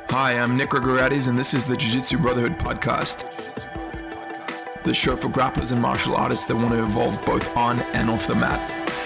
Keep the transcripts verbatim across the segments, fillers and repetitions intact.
Hi, I'm Nick Gregoriades, and this is the Jiu-Jitsu Brotherhood podcast, the show for grapplers and martial artists that want to evolve both on and off the mat.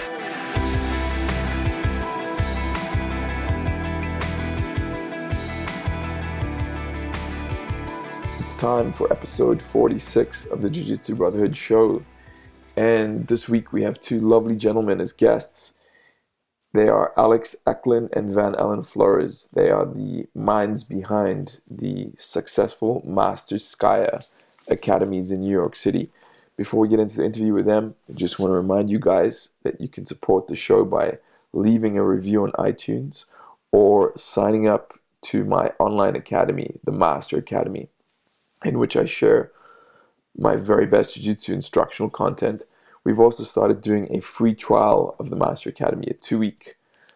It's time for episode forty-six of the Jiu-Jitsu Brotherhood show, and this week we have two lovely gentlemen as guests. They are Alex Eklund and Van Allen Flores. They are the minds behind the successful Masterskaya academies in New York City. Before we get into the interview with them, I just want to remind you guys that you can support the show by leaving a review on iTunes or signing up to my online academy, the Master Academy, in which I share my very best jiu-jitsu instructional content. We've also started doing a free trial of the Master Academy, a two-week,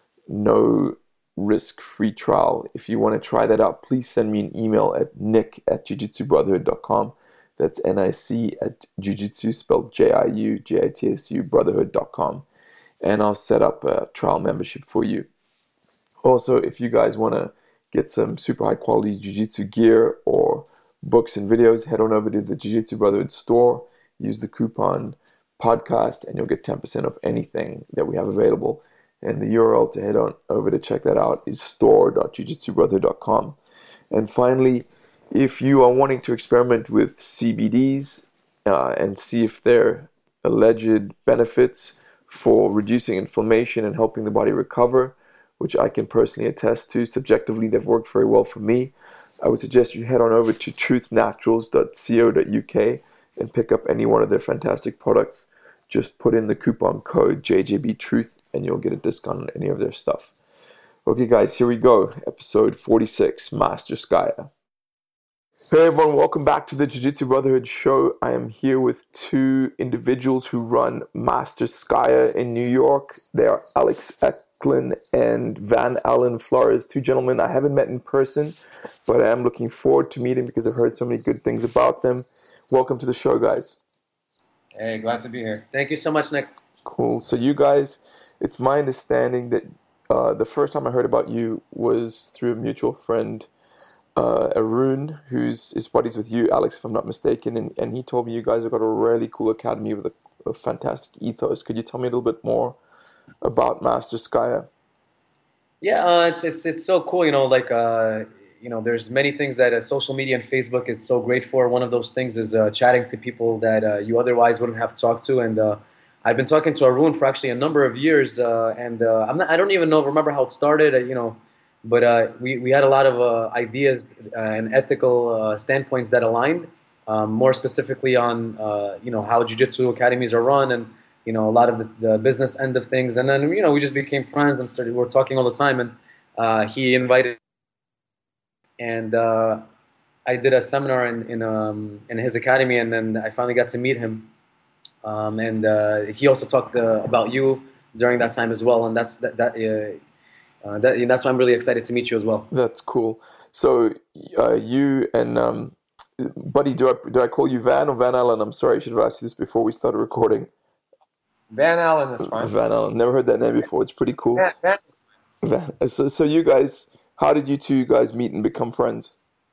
no-risk free trial. If you want to try that out, please send me an email at nick at jujitsu brotherhood dot com. That's N I C at jujitsu, spelled J I U J I T S U, brotherhood dot com. And I'll set up a trial membership for you. Also, if you guys want to get some super high-quality jiu-jitsu gear or books and videos, head on over to the Jiu-Jitsu Brotherhood store. Use the coupon podcast and you'll get ten percent off anything that we have available. And the U R L to head on over to check that out is store dot jujitsu brotherhood dot com. And finally, if you are wanting to experiment with C B Ds uh, and see if their alleged benefits for reducing inflammation and helping the body recover, which I can personally attest to, subjectively they've worked very well for me, I would suggest you head on over to truth naturals dot co dot U K and pick up any one of their fantastic products. Just put in the coupon code J J B Truth and you'll get a discount on any of their stuff. Okay guys, here we go. Episode forty-six, Masterskaya. Hey everyone, welcome back to the Jiu-Jitsu Brotherhood show. I am here with two individuals who run Masterskaya in New York. They are Alex Eklund and Van Allen Flores. Two gentlemen I haven't met in person, but I am looking forward to meeting because I've heard so many good things about them. Welcome to the show, guys. Hey, glad to be here. Thank you so much, Nick. Cool. So you guys, it's my understanding that uh, the first time I heard about you was through a mutual friend, uh, Arun, who's is buddies with you, Alex, if I'm not mistaken, and, and he told me you guys have got a really cool academy with a, a fantastic ethos. Could you tell me a little bit more about Masterskaya? Yeah, uh, it's it's it's so cool. You know, like uh, you know, there's many things that uh, social media and Facebook is so great for. One of those things is uh, chatting to people that uh, you otherwise wouldn't have talked to. And uh, I've been talking to Arun for actually a number of years, uh, and uh, I'm not, I don't even know remember how it started. Uh, you know, but uh, we we had a lot of uh, ideas uh, and ethical uh, standpoints that aligned. Um, more specifically on uh, you know how jiu-jitsu academies are run and you know a lot of the, the business end of things. And then you know we just became friends and started. We were talking all the time, and uh, he invited. And uh, I did a seminar in in, um, in his academy, and then I finally got to meet him. Um, and uh, he also talked uh, about you during that time as well, and that's that that, uh, uh, that that's why I'm really excited to meet you as well. That's cool. So uh, you and um, buddy, do I do I call you Van or Van Allen? I'm sorry, I should have asked you this before we started recording. Van Allen is fine. Van Allen, never heard that name before. It's pretty cool. Van, Van is fine. Van. So so you guys. How did you two guys meet and become friends?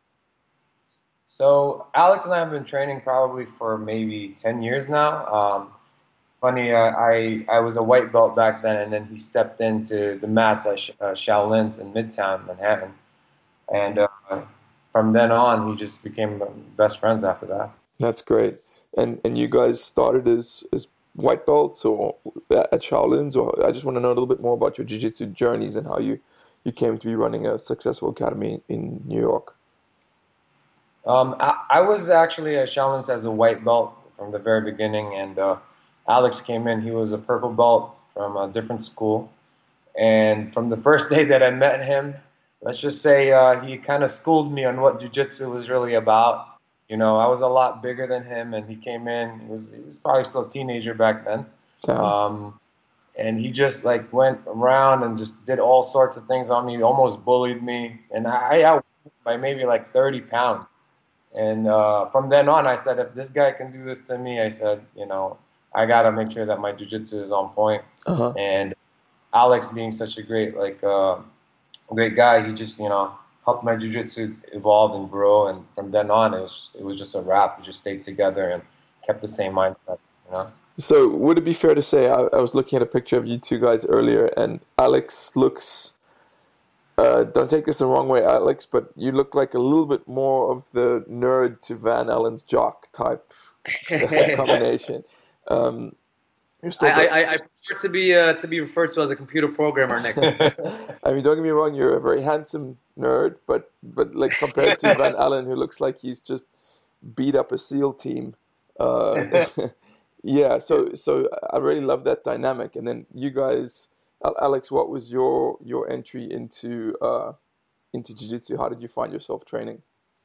So Alex and I have been training probably for maybe ten years now. Um, funny, uh, I I was a white belt back then, and then he stepped into the mats at Sh- uh, Shaolin's in Midtown Manhattan, and uh, from then on, he just became best friends after that. That's great. And and you guys started as as white belts or at Shaolin's, or I just want to know a little bit more about your jiu-jitsu journeys and how you. You came to be running a successful academy in New York. Um, I, I was actually at Shaolin's as a white belt from the very beginning, and uh, Alex came in. He was a purple belt from a different school, and from the first day that I met him, let's just say uh, he kind of schooled me on what jiu-jitsu was really about. You know, I was a lot bigger than him, and he came in. He was he was probably still a teenager back then. Yeah. Um, And he just like went around and just did all sorts of things on me. He almost bullied me, and I out by maybe like thirty pounds. And uh, from then on, I said, if this guy can do this to me, I said, you know, I gotta make sure that my jiu-jitsu is on point. Uh-huh. And Alex, being such a great like uh, great guy, he just you know helped my jiu-jitsu evolve and grow. And from then on, it was it was just a wrap. We just stayed together and kept the same mindset, you know. So would it be fair to say, I, I was looking at a picture of you two guys earlier, and Alex looks, uh, don't take this the wrong way, Alex, but you look like a little bit more of the nerd to Van Allen's jock type combination. Um, you're still I, I, I prefer to be uh, to be referred to as a computer programmer, Nick. I mean, don't get me wrong, you're a very handsome nerd, but but like compared to Van Allen, who looks like he's just beat up a SEAL team. Uh, yeah, so so I really love that dynamic. And then you guys, Al- Alex, what was your your entry into uh, into jiu-jitsu? How did you find yourself training?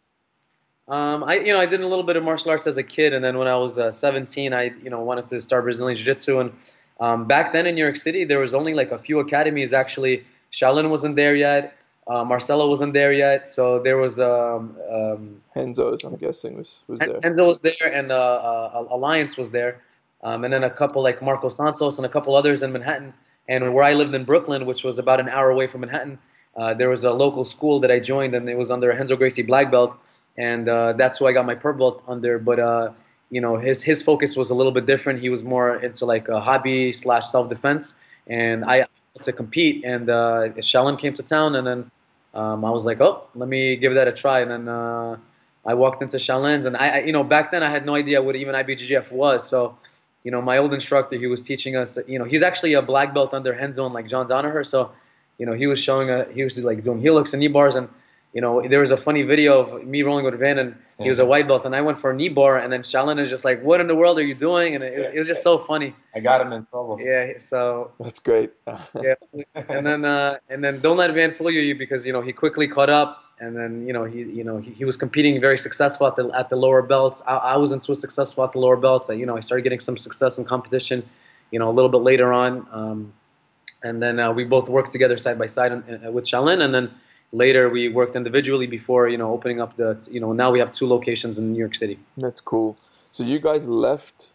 Um, I, you know, I did a little bit of martial arts as a kid, and then when I was uh, seventeen, I, you know, wanted to start Brazilian Jiu-Jitsu. And um, back then in New York City, there was only like a few academies. Actually, Shaolin wasn't there yet. Uh, Marcelo wasn't there yet. So there was um, um, Henzo's, I'm guessing, was was there. Enzo was there, and uh, uh, Alliance was there, um, and then a couple like Marco Santos and a couple others in Manhattan. And where I lived in Brooklyn, which was about an hour away from Manhattan, uh, there was a local school that I joined, and it was under Renzo Gracie black belt. And uh, that's who I got my purple belt under. But uh, you know, his his focus was a little bit different. He was more into like a hobby slash self defense, and I wanted to compete. And uh, Shaolin came to town, and then um, I was like, oh, let me give that a try. And then uh, I walked into Shaolin's, and I, I, you know, back then I had no idea what even I B J J F was. So, you know, my old instructor, he was teaching us. You know, he's actually a black belt under Renzo and like John Danaher. So, you know, he was showing a, he was like doing heel hooks and knee bars. And you know, there was a funny video of me rolling with Van, and he was a white belt, and I went for a knee bar, and then Shaolin is just like, "What in the world are you doing?" And it was, it was just so funny. I got him in trouble. Yeah, so That's great. yeah, and then uh, and then don't let Van fool you, because you know he quickly caught up, and then you know he you know he, he was competing very successful at the at the lower belts. I, I wasn't so successful at the lower belts. I, you know, I started getting some success in competition, you know, a little bit later on, um, and then uh, we both worked together side by side in, uh, with Shaolin, and then. Later, we worked individually before, you know, opening up the, you know, now we have two locations in New York City. That's cool. So you guys left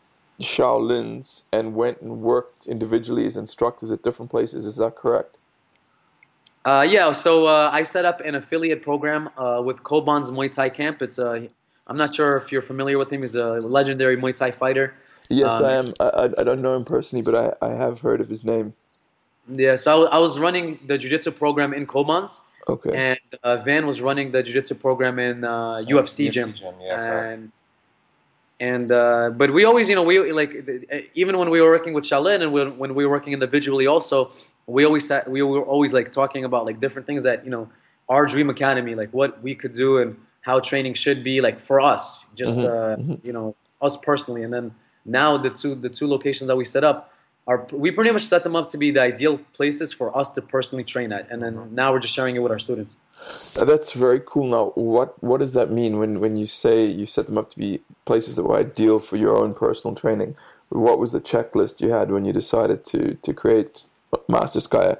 Shaolin's and went and worked individually as instructors at different places. Is that correct? Uh, yeah. So uh, I set up an affiliate program uh, with Koban's Muay Thai Camp. It's a, I'm not sure if you're familiar with him. He's a legendary Muay Thai fighter. Yes, um, I am. I, I don't know him personally, but I, I have heard of his name. Yeah, so I was running the jiu-jitsu program in Koban's, Okay. and uh, Van was running the jiu-jitsu program in uh, U F C gym. gym, yeah, and and uh, but we always, you know, we like even when we were working with Shaolin and when when we were working individually, also we always sat, we were always like talking about like different things that, you know, our dream academy, like what we could do and how training should be, like for us, just Mhm, uh, mhm. you know, us personally. And then now the two the two locations that we set up. Our, we pretty much set them up to be the ideal places for us to personally train at, and then now we're just sharing it with our students. Uh, That's very cool. Now, what what does that mean when, when you say you set them up to be places that were ideal for your own personal training? What was the checklist you had when you decided to, to create Master Skya?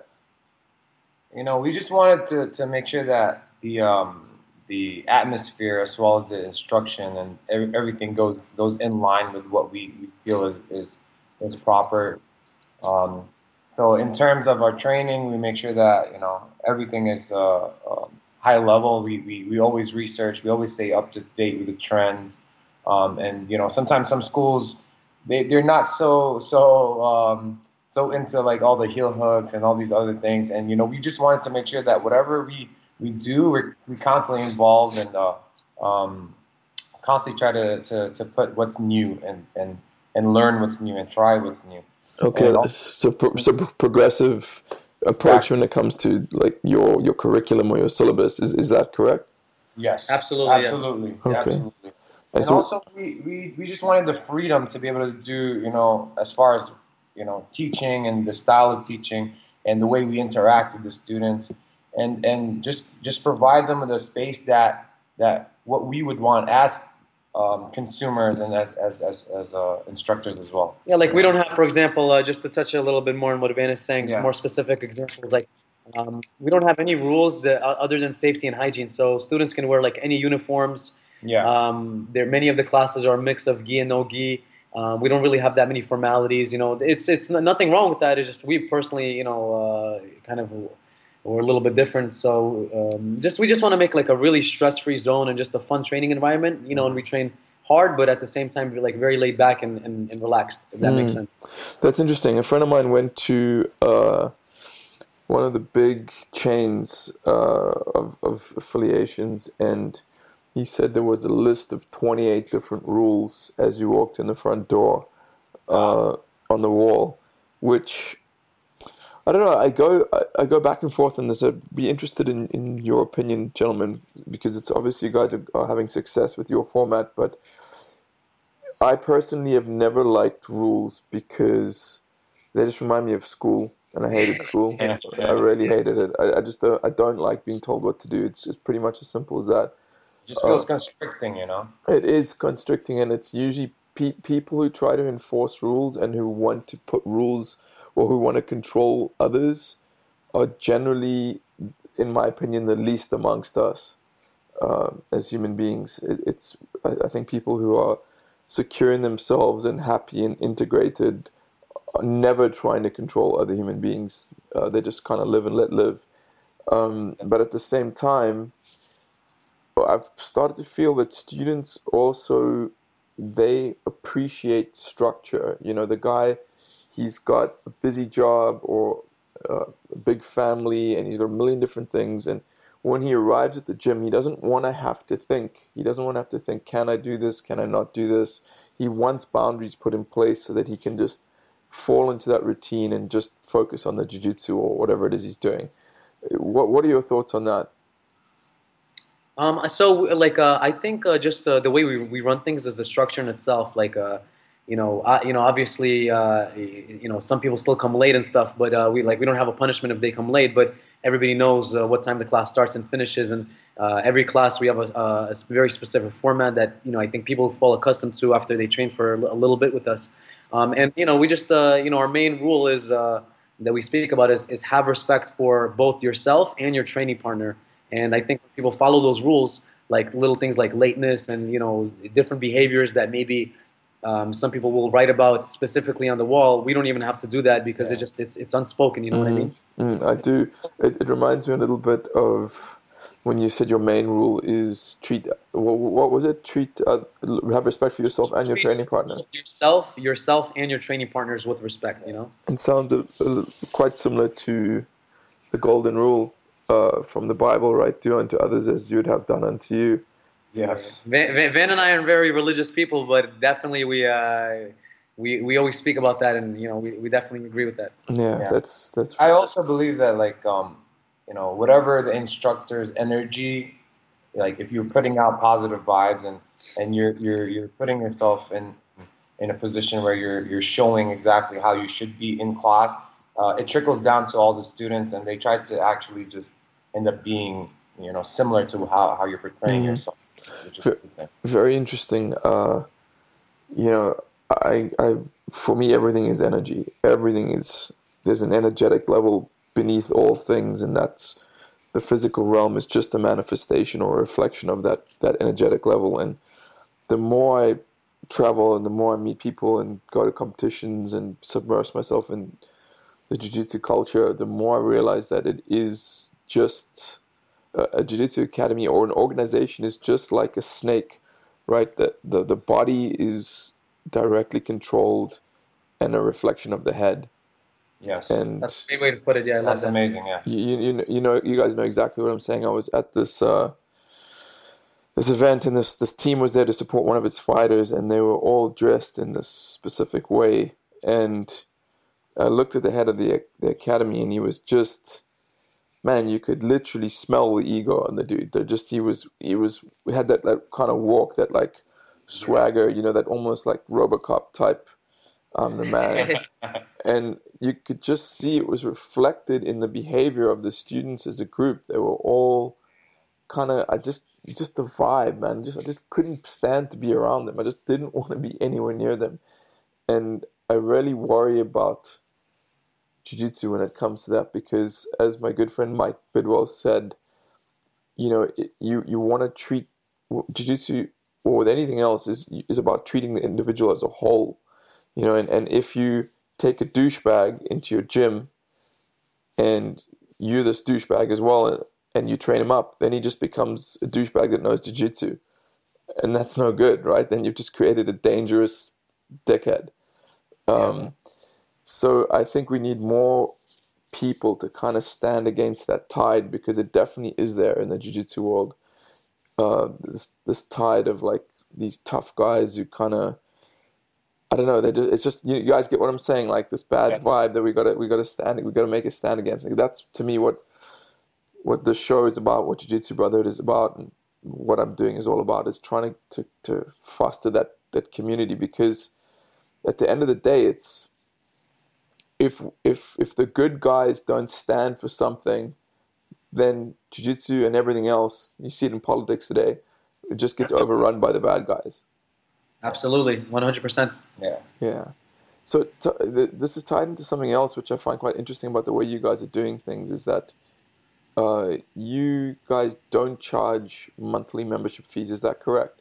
You know, we just wanted to, to make sure that the um, the atmosphere as well as the instruction and every, everything goes goes in line with what we, we feel is, is is proper. Um, so in terms of our training, we make sure that, you know, everything is uh, uh, high level. We, we we always research. We always stay up to date with the trends. Um, and you know, sometimes some schools they they're not so so um, so into like all the heel hooks and all these other things. And you know, we just wanted to make sure that whatever we we do, we're we constantly involved and uh, um, constantly try to, to to put what's new and and and learn what's new and try what's new. Okay, And so pro- so pro- progressive approach when it comes to like your your curriculum or your syllabus. Is is that correct? Yes, Absolutely, yes. absolutely, Okay. absolutely. And And so, also, we, we, we just wanted the freedom to be able to do, you know, as far as, you know, teaching and the style of teaching and the way we interact with the students, and, and just just provide them with a space that that what we would want as um, consumers and as as as, as uh, instructors as well. Yeah, like we don't have, for example, uh, just to touch a little bit more on what Van is saying, Yeah. some more specific examples, like um, we don't have any rules that uh, other than safety and hygiene. So students can wear like any uniforms. Yeah. Um, there, many of the classes are a mix of gi and no gi. Um, we don't really have that many formalities. You know, it's it's n- nothing wrong with that. It's just we personally, you know, uh, kind of we're a little bit different. So um, just we just want to make like a really stress-free zone and just a fun training environment, you know. And we train hard, but at the same time, like very laid back and, and, and relaxed. If that makes sense. That's interesting. A friend of mine went to uh, one of the big chains uh, of, of affiliations, and he said there was a list of twenty-eight different rules as you walked in the front door uh, on the wall, which I don't know. I go I, I go back and forth on this. I'd be interested in, in your opinion, gentlemen, because it's obviously you guys are, are having success with your format, but I personally have never liked rules because they just remind me of school, and I hated school. Yeah, yeah. I really hated it. I, I just don't, I don't like being told what to do. It's just pretty much as simple as that. It just feels constricting, you know. It is constricting, and it's usually pe- people who try to enforce rules and who want to put rules or who want to control others are generally, in my opinion, the least amongst us um, as human beings. It, it's I, I think people who are secure in themselves and happy and integrated are never trying to control other human beings. Uh, they just kind of live and let live. Um, but at the same time, I've started to feel that students also, they appreciate structure. You know, the guy, he's got a busy job or uh, a big family, and he's got a million different things. And when he arrives at the gym, he doesn't want to have to think. He doesn't want to have to think, can I do this? Can I not do this? He wants boundaries put in place so that he can just fall into that routine and just focus on the jiu-jitsu or whatever it is he's doing. What What are your thoughts on that? Um, so like uh, I think uh, just the the way we we run things is the structure in itself. Like uh, you know, uh, you know, obviously, uh, you know, some people still come late and stuff, but uh, we like we don't have a punishment if they come late. But everybody knows uh, what time the class starts and finishes, and uh, every class we have a, a very specific format that you know I think people fall accustomed to after they train for a little bit with us. Um, and you know, we just uh, you know, our main rule is uh, that we speak about is is have respect for both yourself and your training partner. And I think when people follow those rules, like little things like lateness and you know different behaviors that maybe um, some people will write about specifically on the wall, we don't even have to do that because Yeah. it just it's it's unspoken. You know what I mean? Mm, I do. It, it reminds me a little bit of when you said your main rule is treat. What, what was it? Treat. Uh, have respect for yourself and your Treat training partner. yourself, yourself, and your training partners with respect. You know. It sounds a, a, quite similar to the golden rule uh, from the Bible, right? Do unto others as you'd have done unto you. Yes. Van, Van Van and I are very religious people, but definitely we uh, we we always speak about that, and you know we, we definitely agree with that. Yeah, Yeah. that's that's. I also believe that like um, you know, whatever the instructor's energy, like if you're putting out positive vibes and and you're you're you're putting yourself in in a position where you're you're showing exactly how you should be in class, uh, it trickles down to all the students, and they try to actually just end up being you know similar to how how you're portraying Mhm. yourself, which is a good thing. Very interesting. Uh, you know, I, I, for me, everything is energy. Everything is, there's an energetic level beneath all things, and that's the physical realm is just a manifestation or a reflection of that, that energetic level. And the more I travel and the more I meet people and go to competitions and submerge myself in the jiu-jitsu culture, the more I realize that it is just a, a jiu-jitsu academy or an organization is just like a snake, right? That the, the body is directly controlled and a reflection of the head. Yes, And That's a great way to put it. Yeah, I love that's that. amazing. Yeah. you, you, you know, you know, you guys know exactly what I'm saying. I was at this uh, this event, and this this team was there to support one of its fighters, and they were all dressed in this specific way. And I looked at the head of the the academy, and he was just, man, you could literally smell the ego on the dude. They're just he was he was we had that, that kind of walk, that like swagger, you know, that almost like RoboCop type. Um, the man, and you could just see it was reflected in the behavior of the students as a group. They were all kind of, I just just the vibe, man. Just I just couldn't stand to be around them. I just didn't want to be anywhere near them, and I really worry about jiu-jitsu when it comes to that, because as my good friend Mike Bidwell said, you know, it, you you want to treat jiu-jitsu or with anything else is is about treating the individual as a whole, you know, and, and if you take a douchebag into your gym and you're this douchebag as well, and, and you train him up, then he just becomes a douchebag that knows jiu-jitsu. And that's no good, right? Then you've just created a dangerous dickhead. Um, yeah. So I think we need more people to kind of stand against that tide, because it definitely is there in the jiu-jitsu world. Uh, this this tide of like these tough guys who kind of, I don't know, they just, it's just, you guys get what I'm saying, like this bad yes. vibe that we got to we got to stand, we got to make a stand against. Like that's to me what what the show is about, what Jiu-Jitsu Brotherhood is about, and what I'm doing is all about, is trying to to foster that that community, because at the end of the day, it's if if if the good guys don't stand for something, then jiu-jitsu and everything else, you see it in politics today, it just gets overrun by the bad guys. Absolutely, one hundred percent. Yeah. Yeah. So t- th- this is tied into something else which I find quite interesting about the way you guys are doing things, is that uh, you guys don't charge monthly membership fees. Is that correct?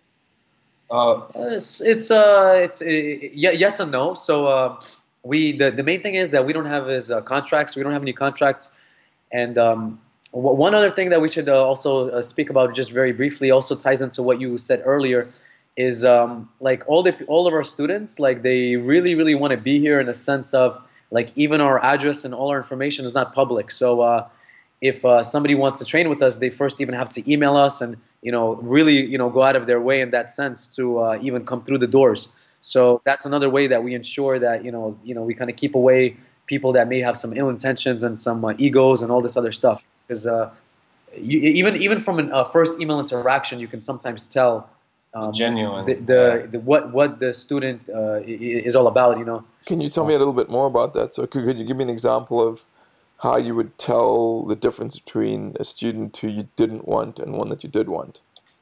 Uh, it's it's uh it's uh, yeah, yes and no. So uh, we the the main thing is that we don't have is uh, contracts. We don't have any contracts, and um, w- one other thing that we should uh, also uh, speak about just very briefly also ties into what you said earlier, is um, like all the all of our students, like they really really want to be here, in the sense of like even our address and all our information is not public. So uh, if uh, somebody wants to train with us, they first even have to email us and, you know, really, you know, go out of their way in that sense to uh, even come through the doors. So that's another way that we ensure that, you know, you know, we kind of keep away people that may have some ill intentions and some uh, egos and all this other stuff. Because uh, you, even even from a uh, first email interaction, you can sometimes tell um, genuine the, the, the what what the student uh, is all about. You know. Can you tell me a little bit more about that? So could, could you give me an example of how you would tell the difference between a student who you didn't want and one that you did want?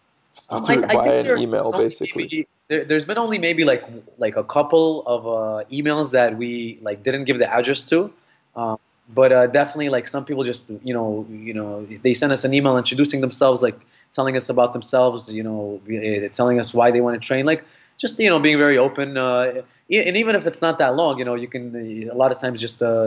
Um, I, I via an email, basically. Maybe, there, there's been only maybe like like a couple of uh, emails that we like didn't give the address to, um, but uh, definitely like some people just you know you know they send us an email introducing themselves, like telling us about themselves, you know, telling us why they want to train, like just you know being very open, uh, and even if it's not that long, you know, you can a lot of times just uh,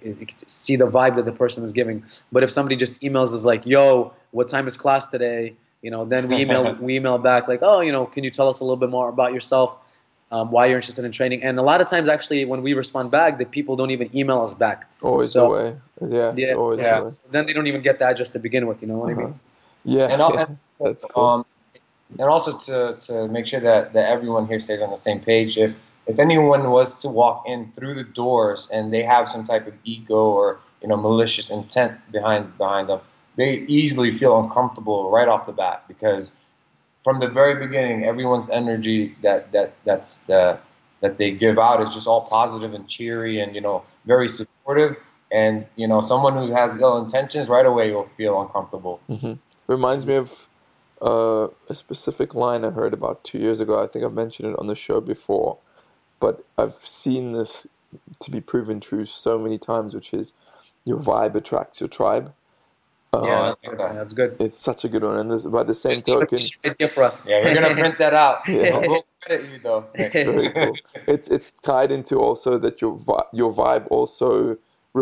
see the vibe that the person is giving. But if somebody just emails us like, "Yo, what time is class today?" You know, then we email we email back like, "Oh, you know, can you tell us a little bit more about yourself, um, why you're interested in training?" And a lot of times, actually, when we respond back, the people don't even email us back. Always so, the way, yeah. Yeah, it's always yeah. the way. So then they don't even get the address to begin with. You know what uh-huh. I mean? Yeah, and, all, and that's cool. Um, and also to to make sure that, that everyone here stays on the same page. If if anyone was to walk in through the doors and they have some type of ego or you know malicious intent behind behind them, they easily feel uncomfortable right off the bat, because from the very beginning, everyone's energy that that that's the that they give out is just all positive and cheery and you know very supportive. And you know someone who has ill intentions right away will feel uncomfortable. Mm-hmm. Reminds me of uh, a specific line I heard about two years ago. I think I've mentioned it on the show before, but I've seen this to be proven true so many times, which is your vibe attracts your tribe. Uh, yeah, that's good. Yeah, that's good. It's such a good one, and this by the same Just token, idea for us. Yeah, we're gonna print that out. Yeah. We'll credit you though. It's very cool. It's it's tied into also that your vi- your vibe also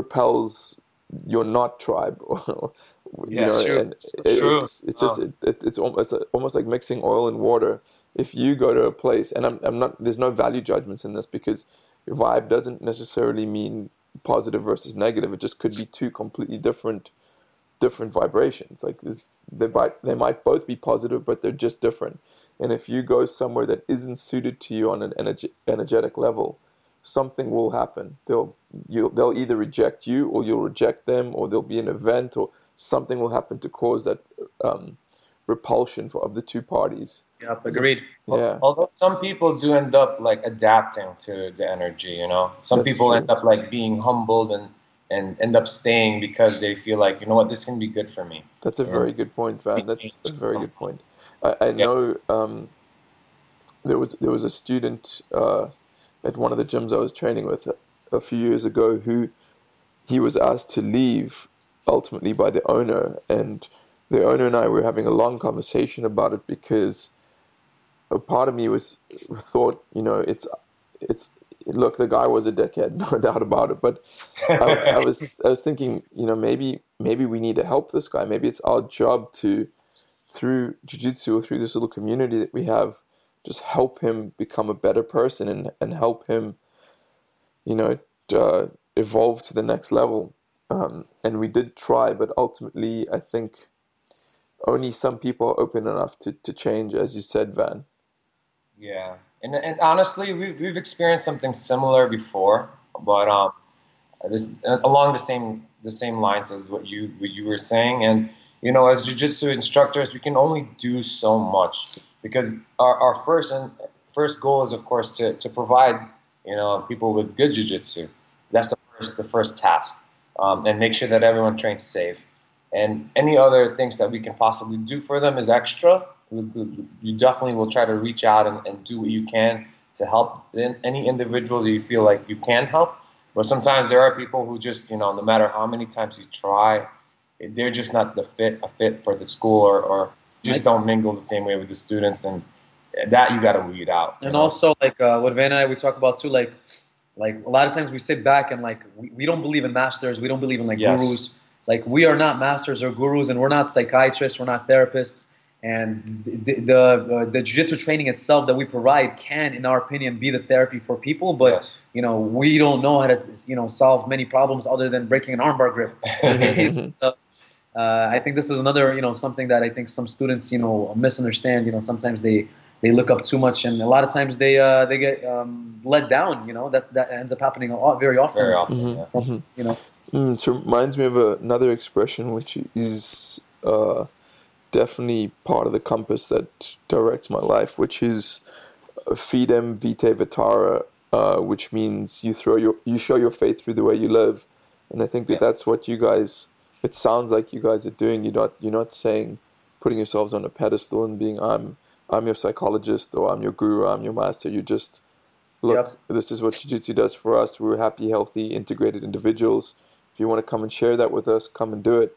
repels your not tribe. you yeah, know, true. and It's true. It's, it's just oh. it, it, it's almost almost like mixing oil and water. If you go to a place, and I'm I'm not, there's no value judgments in this, because your vibe doesn't necessarily mean positive versus negative. It just could be two completely different. different vibrations. Like this, they might they might both be positive, but they're just different. And if you go somewhere that isn't suited to you on an energy, energetic level, something will happen. They'll you they'll either reject you, or you'll reject them, or there'll be an event, or something will happen to cause that um, repulsion for of the two parties. Yeah, agreed. Yeah. Although some people do end up like adapting to the energy, you know. Some That's people true. end up like being humbled and. and end up staying because they feel like, you know what, this can be good for me. That's a very good point, Van. That's a very good point. I, I know um, there was there was a student uh, at one of the gyms I was training with a, a few years ago who he was asked to leave ultimately by the owner, and the owner and I were having a long conversation about it, because a part of me was thought, you know, it's it's. Look, the guy was a dickhead, no doubt about it. But I, I was, I was thinking, you know, maybe, maybe we need to help this guy. Maybe it's our job to, through jiu-jitsu or through this little community that we have, just help him become a better person and, and help him, you know, uh, evolve to the next level. Um, and we did try, but ultimately, I think only some people are open enough to, to change, as you said, Van. Yeah, and and honestly, we've we've experienced something similar before, but um, this along the same the same lines as what you what you were saying, and you know, as jiu-jitsu instructors, we can only do so much because our, our first and first goal is, of course, to to provide, you know, people with good jiu-jitsu. That's the first the first task, um, and make sure that everyone trains safe. And any other things that we can possibly do for them is extra. You definitely will try to reach out and, and do what you can to help any individual that you feel like you can help. But sometimes there are people who just, you know, no matter how many times you try, they're just not the fit a fit for the school, or, or just don't mingle the same way with the students, and that you got to weed out. And know? also, like uh, what Van and I we talk about too, like like a lot of times we sit back and like we, we don't believe in masters, we don't believe in like Yes. gurus. Like we are not masters or gurus, and we're not psychiatrists, we're not therapists. And the the, uh, the jiu-jitsu training itself that we provide can, in our opinion, be the therapy for people. But Yes. you know, we don't know how to you know solve many problems other than breaking an armbar grip. So, uh, I think this is another you know something that I think some students you know misunderstand. You know, sometimes they they look up too much, and a lot of times they uh, they get um, let down. You know, that's that ends up happening a lot, very often. Very often, Mhm, yeah. mhm. You know. Mm, so it reminds me of a, another expression which is uh, definitely part of the compass that directs my life, which is uh, fidem vitae vitara, uh, which means you throw your you show your faith through the way you live. And I think that Yeah. that's what you guys. It sounds like you guys are doing. You're not you're not saying putting yourselves on a pedestal and being I'm I'm your psychologist or I'm your guru, I'm your master. You just look. Yep. This is what jiu-jitsu does for us. We're happy, healthy, integrated individuals. If you want to come and share that with us, come and do it.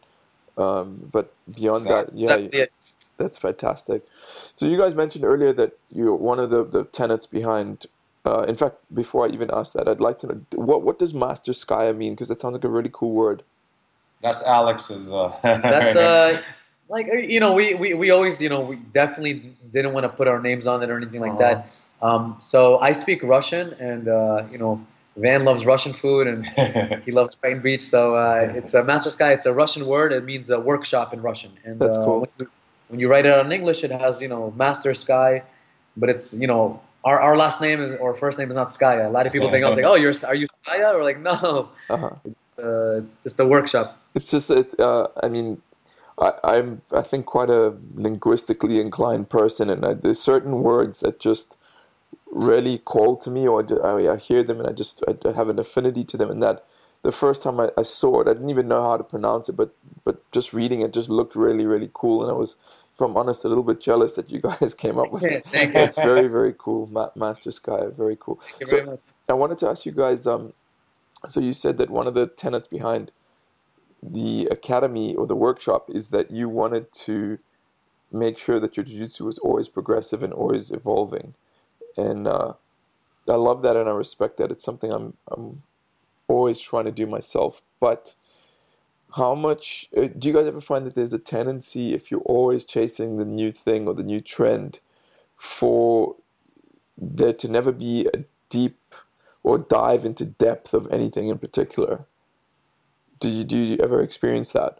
Um, but beyond that, Exactly. yeah, Exactly it. that's fantastic. So you guys mentioned earlier that you're one of the, the tenets behind. Uh, in fact, before I even ask that, I'd like to know what what does Master Skya mean? Because that sounds like a really cool word. That's Alex's. Uh, That's uh like uh, you know we, we, we always you know we definitely didn't want to put our names on it or anything like Uh-huh. that. Um, so I speak Russian, and uh, you know Van loves Russian food, and he loves Pine Beach. So uh, it's a Master Sky. It's a Russian word. It means a workshop in Russian. And That's uh, cool. when, you, when you write it out in English, it has you know Master Sky, but it's you know our, our last name is or first name is not Skya. A lot of people think I was like, oh, you're are you Skya? Or like no, Uh-huh. uh, it's just a workshop. It's just it. Uh, I mean, I, I'm I think quite a linguistically inclined person, and I, there's certain words that just really call to me, or I, I hear them and I just I, I have an affinity to them. And that the first time I, I saw it, I didn't even know how to pronounce it, but but just reading it just looked really really cool, and I was, if I'm honest, a little bit jealous that you guys came up with it. Thank you. It's very very cool, Ma- Master Sky, very cool. Thank you So very much. I wanted to ask you guys. Um, so you said that one of the tenets behind the academy or the workshop is that you wanted to make sure that your jiu-jitsu was always progressive and always evolving. And uh, I love that and I respect that. It's something I'm I'm always trying to do myself. But how much uh, do you guys ever find that there's a tendency, if you're always chasing the new thing or the new trend, for there to never be a deep or dive into depth of anything in particular? Do you do you ever experience that?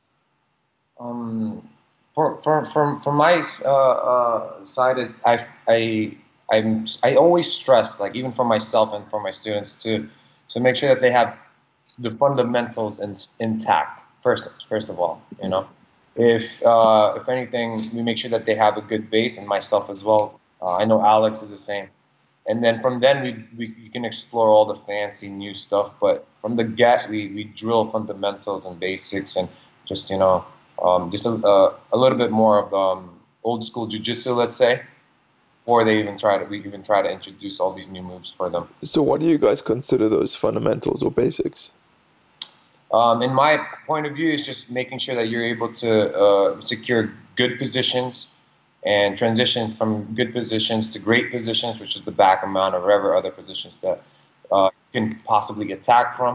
Um, for, for, from from my uh, uh, side, it- I I I'm, I always stress, like even for myself and for my students, to to make sure that they have the fundamentals in, intact first. First of all, you know, if uh, if anything, we make sure that they have a good base, and myself as well. Uh, I know Alex is the same. And then from then we, we you can explore all the fancy new stuff, but from the get we, we drill fundamentals and basics and just you know um, just a, a, a little bit more of um, old school jujitsu, let's say, before they even try to we even try to introduce all these new moves for them. So what do you guys consider those fundamentals or basics? Um, in my point of view, it's just making sure that you're able to uh, secure good positions and transition from good positions to great positions, which is the back and mount or whatever other positions that uh, you can possibly attack from.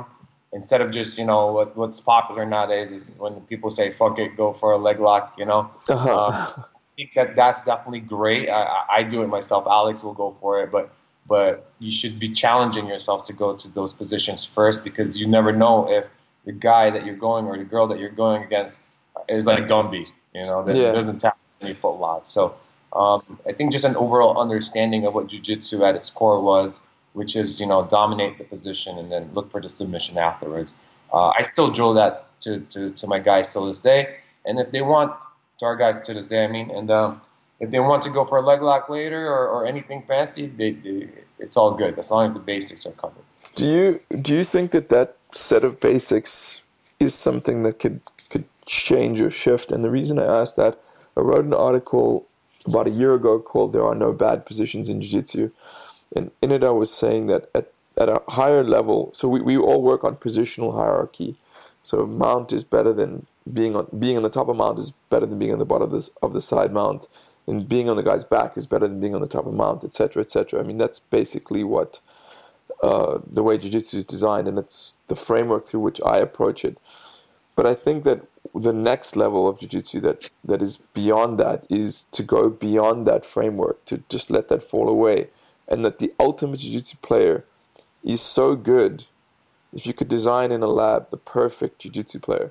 instead of just, you know, what, what's popular nowadays is when people say, fuck it, go for a leg lock, you know. Uh-huh. Um, I think that that's definitely great. I, I I do it myself. Alex will go for it, but but you should be challenging yourself to go to those positions first, because you never know if the guy that you're going or the girl that you're going against is like Gumby, you know, that Yeah. doesn't tap any foot lots. So um, I think just an overall understanding of what jiu-jitsu at its core was, which is, you know, dominate the position and then look for the submission afterwards. Uh, I still drill that to, to, to my guys till this day. And if they want, to our guys to this day, I mean, and um, if they want to go for a leg lock later or, or anything fancy, they, they, it's all good as long as the basics are covered. Do you do you think that that set of basics is something that could could change or shift? And the reason I asked that, I wrote an article about a year ago called "There Are No Bad Positions in Jiu-Jitsu," and in it I was saying that at at a higher level, so we, we all work on positional hierarchy. So mount is better than being on being on the top of mount is better than being on the bottom of the of the side mount, and being on the guy's back is better than being on the top of mount, et cetera, et cetera. I mean, that's basically what uh, the way jiu-jitsu is designed, and it's the framework through which I approach it. But I think that the next level of jiu-jitsu that, that is beyond that is to go beyond that framework, to just let that fall away, and that the ultimate jiu-jitsu player is so good. If you could design in a lab the perfect jiu-jitsu player,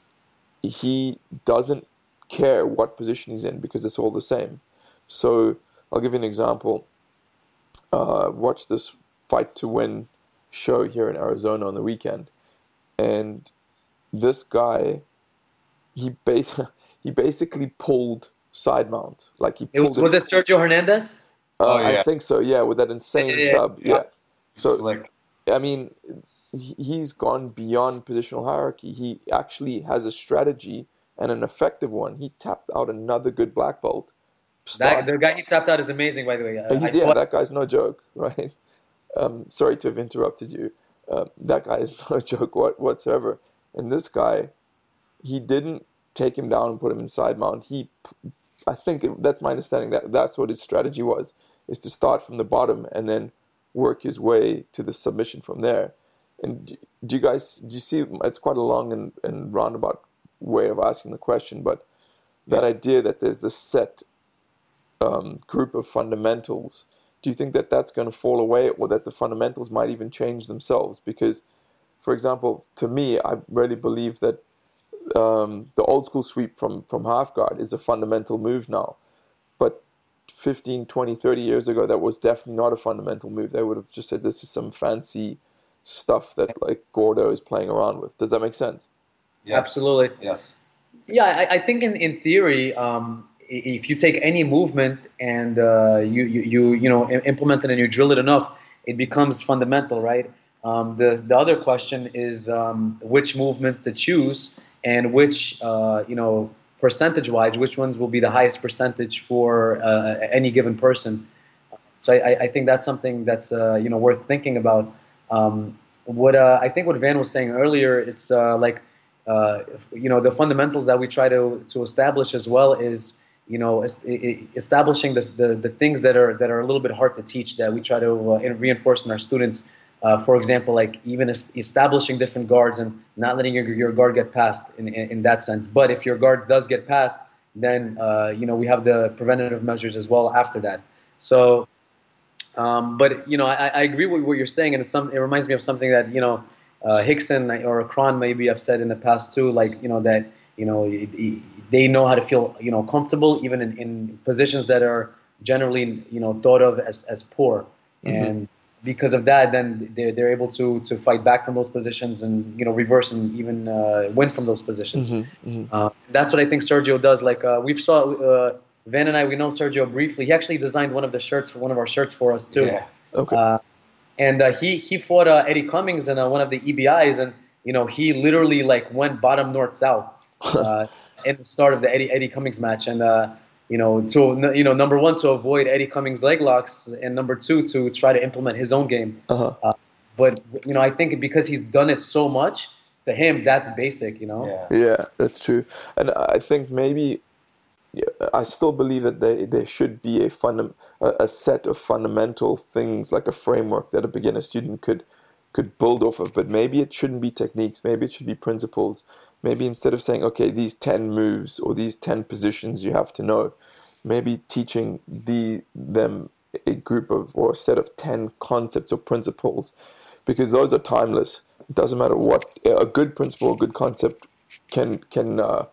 he doesn't care what position he's in because it's all the same. So I'll give you an example. Uh, watch this Fight to Win show here in Arizona on the weekend, and this guy, he bas- he basically pulled side mount, like he It was, pulled was it Sergio Hernandez? Uh, Oh, yeah. I think so, yeah, with that insane Yeah, yeah, sub, yeah. yeah. So Like, I mean, he- he's gone beyond positional hierarchy. He actually has a strategy and an effective one. He tapped out another good black belt. That Start- the guy he tapped out is amazing, by the way. Uh, He's- I yeah, thought, that guy's no joke, right? Um, sorry to have interrupted you. Uh, that guy is no joke what, whatsoever. And this guy, he didn't take him down and put him in side mount. He, I think it, that's my understanding, that that's what his strategy was, is to start from the bottom and then work his way to the submission from there. And do, do you guys, do you see, it's quite a long and, and roundabout way of asking the question, but that idea that there's this set um, group of fundamentals, do you think that that's going to fall away, or that the fundamentals might even change themselves? Because, for example, to me, I really believe that um, the old school sweep from, from half guard is a fundamental move now. But fifteen, twenty, thirty years ago, that was definitely not a fundamental move. They would have just said this is some fancy stuff that like Gordo is playing around with. Does that make sense? yeah. absolutely. Yes. Yeah, I, I think in, in theory, um, i- if you take any movement and uh, you, you, you, you know, im- implement it and you drill it enough, it becomes fundamental, right? Um, the, the other question is um, which movements to choose and which, uh, you know, percentage-wise, which ones will be the highest percentage for uh, any given person. So I, I think that's something that's, uh, you know, worth thinking about. Um, what uh, I think what Van was saying earlier, it's uh, like, uh, you know, the fundamentals that we try to to establish as well is, you know, es- i- i- establishing the, the the things that are that are a little bit hard to teach, that we try to uh, in- reinforce in our students. Uh, for example, like even es- establishing different guards and not letting your your guard get passed in, in in that sense. But if your guard does get passed, then uh, you know we have the preventative measures as well after that. So. Um, but you know, I, I agree with what you're saying, and it's some. It reminds me of something that you know, uh, Hickson or Kron maybe have said in the past too. Like you know that you know y- y- they know how to feel you know comfortable even in, in positions that are generally you know thought of as, as poor, Mhm. and because of that, then they're they're able to to fight back from those positions and you know reverse and even uh, win from those positions. Mhm, mhm. Uh, that's what I think Sergio does. Like uh, we've saw uh, Van and I, we know Sergio briefly. He actually designed one of the shirts for one of our shirts for us too. Yeah. Okay. Uh, and uh, he he fought uh, Eddie Cummings in uh, one of the E B Is, and you know he literally like went bottom north south uh, in the start of the Eddie Eddie Cummings match, and uh, you know to you know number one to avoid Eddie Cummings leg locks, and number two to try to implement his own game. Uh-huh. Uh, but you know I think because he's done it so much, to him that's basic. You know. Yeah. Yeah, that's true. And I think maybe, yeah, I still believe that they, there should be a, fundam- a, a set of fundamental things, like a framework that a beginner student could could build off of. But maybe it shouldn't be techniques. Maybe it should be principles. Maybe instead of saying, okay, these ten moves or these ten positions you have to know, maybe teaching the them a group of or a set of ten concepts or principles, because those are timeless. It doesn't matter what a good principle, a good concept can can uh,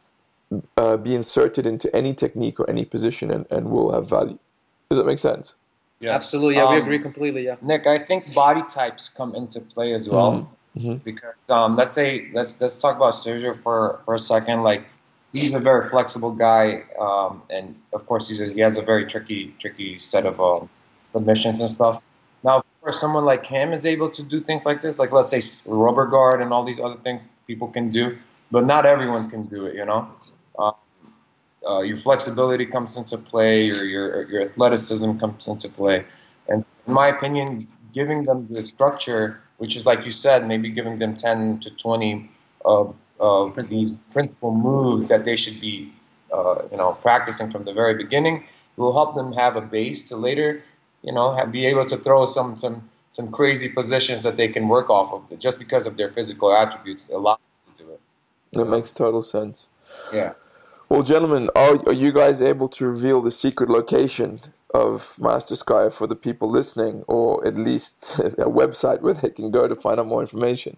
uh, be inserted into any technique or any position and, and will have value. Does that make sense? Yeah, absolutely. Yeah, um, we agree completely. Yeah, Nick, I think body types come into play as well. Mm-hmm. Because um, let's say let's let's talk about Sergio for for a second. Like, he's a very flexible guy, um, and of course he's a, he has a very tricky tricky set of um, submissions and stuff. Now, of course, someone like him is able to do things like this, like let's say rubber guard and all these other things people can do, but not everyone can do it. You know, um, uh, your flexibility comes into play, your your your athleticism comes into play, and in my opinion, giving them the structure, which is like you said, maybe giving them ten to twenty of of these principal moves that they should be, uh, you know, practicing from the very beginning, will help them have a base to later, you know, have, be able to throw some some some crazy positions that they can work off of, just because of their physical attributes. A lot to do it. That makes total sense. Yeah. Well, gentlemen, are, are you guys able to reveal the secret location of Master Sky for the people listening, or at least a website where they can go to find out more information?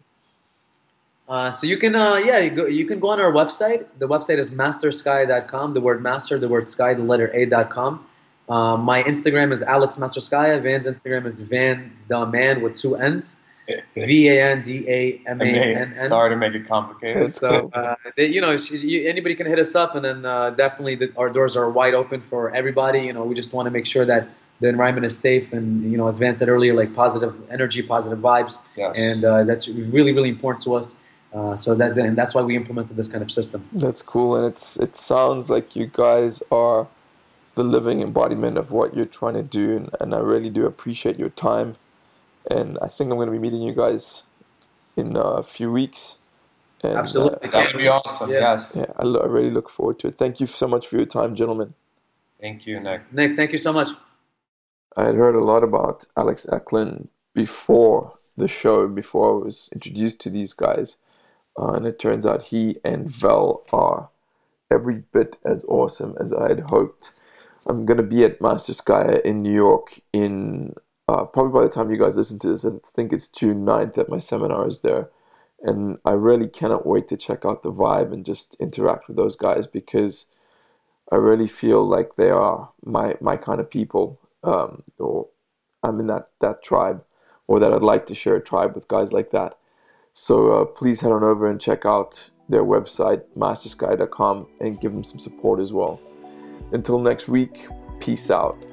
Uh, so you can, uh, yeah, you, go, you can go on our website. The website is master sky dot com. The word master, the word sky, the letter A dot com. Uh, my Instagram is Alex Master Sky. Van's Instagram is Van the Man with two N's. V A N D A M A N N. Sorry to make it complicated. So, uh, they, you know, you, anybody can hit us up, and then uh, definitely the, our doors are wide open for everybody. You know, we just want to make sure that the environment is safe, and, you know, as Van said earlier, like positive energy, positive vibes. Yes. And uh, that's really, really important to us. Uh, so that, and that's why we implemented this kind of system. That's cool, and it's it sounds like you guys are the living embodiment of what you're trying to do, and, and I really do appreciate your time. And I think I'm going to be meeting you guys in a few weeks. And, Absolutely. Uh, that would be awesome, yeah. yes. Yeah, I, I really look forward to it. Thank you so much for your time, gentlemen. Thank you, Nick. Nick, thank you so much. I had heard a lot about Alex Eklund before the show, before I was introduced to these guys. Uh, and it turns out he and Vel are every bit as awesome as I had hoped. I'm going to be at Master Sky in New York in... Uh, probably by the time you guys listen to this, I think it's June ninth that my seminar is there. And I really cannot wait to check out the vibe and just interact with those guys, because I really feel like they are my, my kind of people. Um, or I'm in that, that tribe, or that I'd like to share a tribe with guys like that. So uh, please head on over and check out their website, master sky dot com, and give them some support as well. Until next week, peace out.